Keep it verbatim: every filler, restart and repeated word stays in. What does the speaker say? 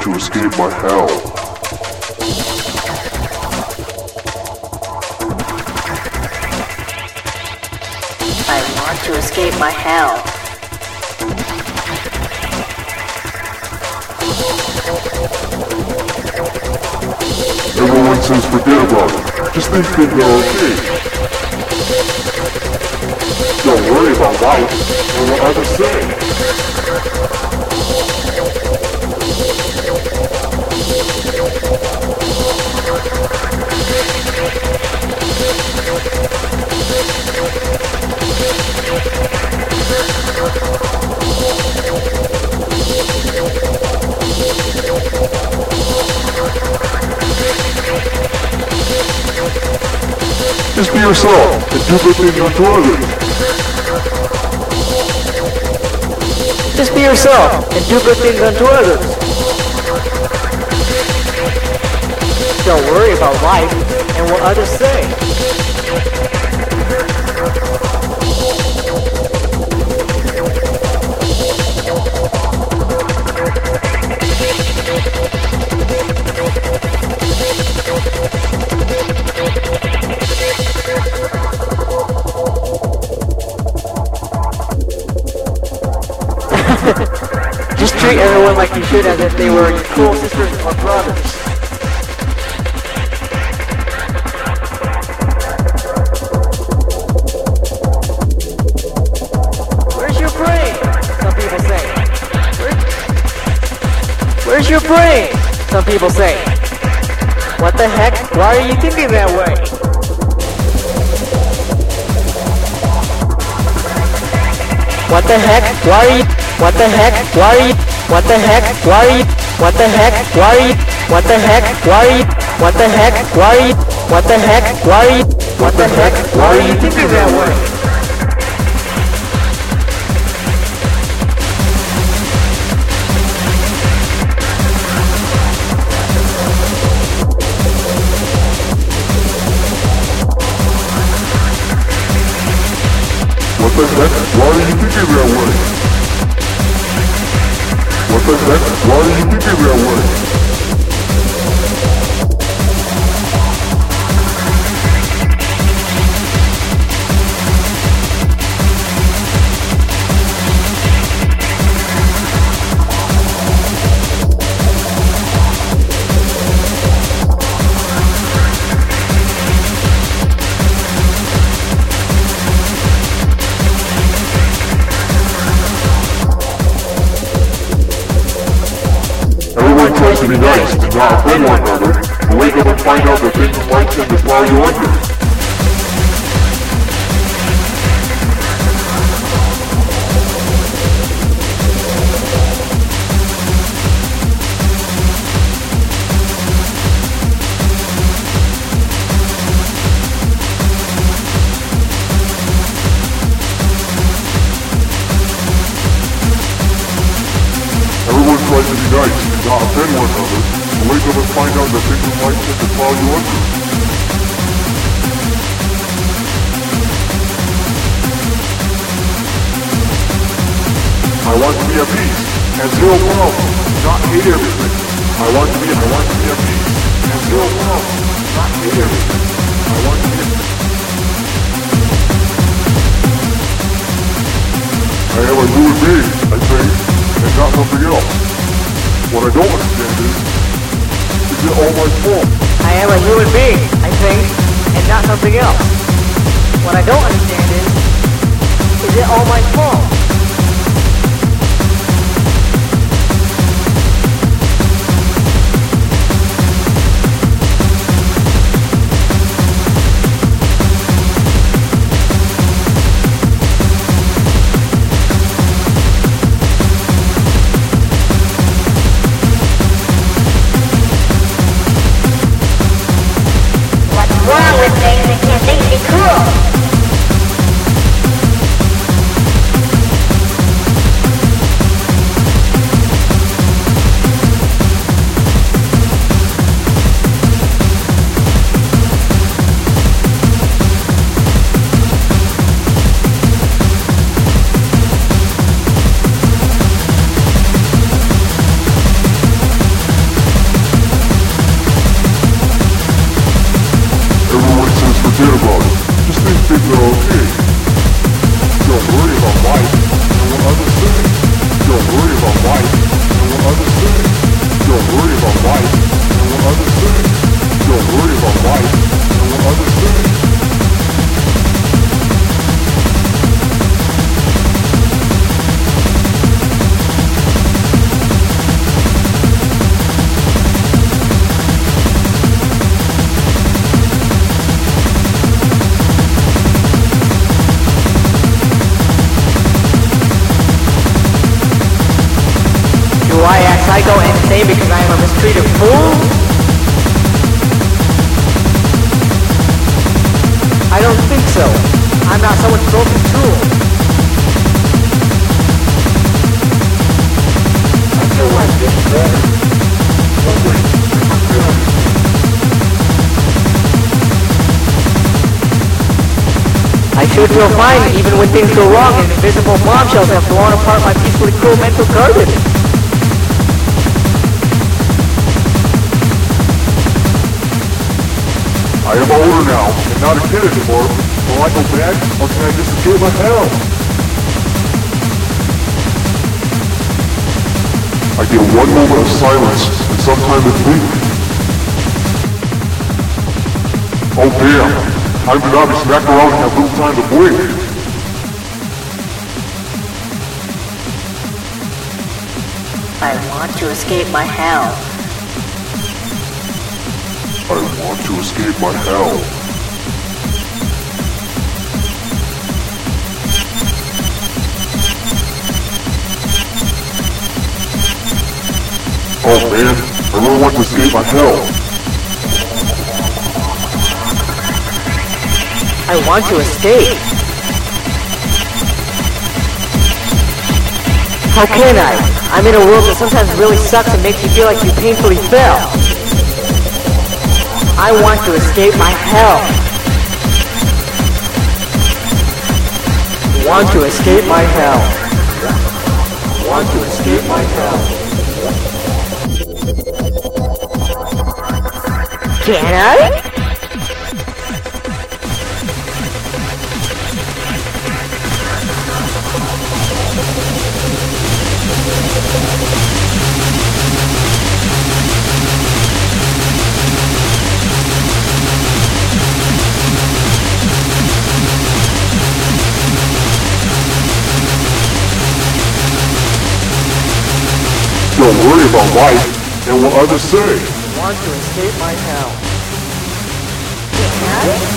to escape my hell. I want to escape my hell. Everyone says forget about it. Just think things are okay. Don't worry about life or what others say. Just be yourself and do good things unto others. Just be yourself and do good things unto others. Don't worry about life and what others say. Just treat everyone like you should, as if they were your cool sisters or brothers. Where's your brain? Some people say. Where? Where's your brain? Some people say. What the heck? Why are you thinking that way? What the heck? Why are you? What the heck? Why are you? What the heck? Why are you? What the heck? Why are you? What the heck? Why are you? What the heck? Why are you? What the heck? Why are you? What the heck? Why are you thinking that way? What the heck? Why are you thinking that way? What the heck? Why are you thinking that way? Tries to be nice and not offend one another, and wake up and find out that things in life tend to plow you under. Everyone tries to be nice and not offend one another, and wake up and find out that things in life tend to plow you under. I want to be at peace and zero problems, not hate everything. I want to be I want to be at peace and zero problems, not hate everything. I want to be I am a human being, I think, and not something else. What I don't understand is, is it all my fault? I am a human being, I think, and not something else. What I don't understand is, is it all my fault? Wrong with things that can't think be cool. Forget about it. Just think things are okay. Don't worry about life and what others say. Don't worry about life and what others say. Don't worry about life and what others say. Don't worry about life and what others say. Do I act psycho and insane because I am a mistreated fool? I don't think so. I'm not someone's broken tool. I feel like getting better. But wait, I'm feeling. I should feel fine even when things go wrong and invisible bombshells have blown apart my peacefully cool mental garden. I am older now, and not a kid anymore. Will I go back, or can I just escape my hell? I get one moment of silence, and sometime to think. Oh damn, time to not be smacked around and have little time to blink. I want to escape my hell. I want to escape my hell. Oh man, I really want to escape my hell. I want to escape. How can I? I'm in a world that sometimes really sucks and makes you feel like you painfully fell. I want to escape my hell. Want to escape my hell. Want to escape my hell. Can I? Don't worry about life and what others say. Want to escape my hell. Can I?